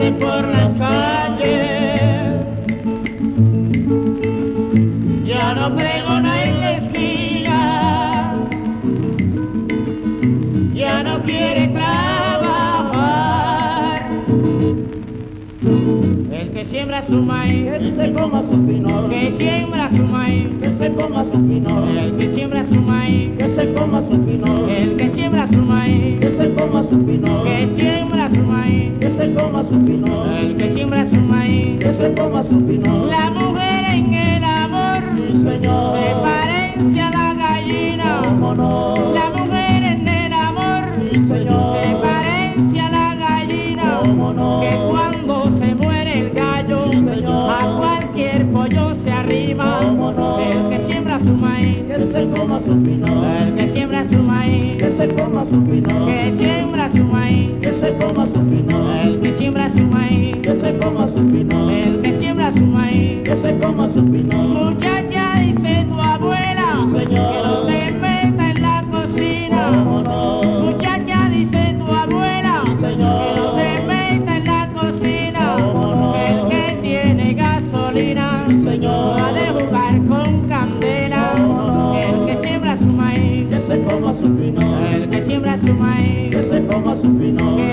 ande por las calles, ya no pregona en la esquina, ya no quiere trabajar. El que siembra su maíz, que se coma su pino, que siembra su maíz, que se coma su pino, el que siembra su maíz, que se coma su pino, el que siembra su maíz, que se coma su pino, que siembra su maíz, que se coma su pino, el que siembra su maíz, que se coma su pino. la mujer en el amor Sí, señor, se parece a la gallina, cómo no, la mujer en el amor sí, señor, se parece a la gallina, cómo no, que cuando se muere el gallo sí, señor, a cualquier pollo se arrima, cómo no, el que siembra su maíz, que se coma su pino, el que siembra su maíz, que se coma su pino, que siembra su maíz, que se coma su pino, el que siembra su maíz, que se coma su pino, el que siembra su maíz. que se coma su pino. Muchacha, dice tu abuela, Sí, señor, que no te meta en la cocina. cómo no, Muchacha, dice tu abuela, Sí, señor, que no te meta en la cocina. cómo no, Que el que tiene gasolina, Sí, señor, ha de jugar con candela. cómo no, El que siembra su maíz, que se coma su pino, el que siembra su maíz, que se coma su pino, que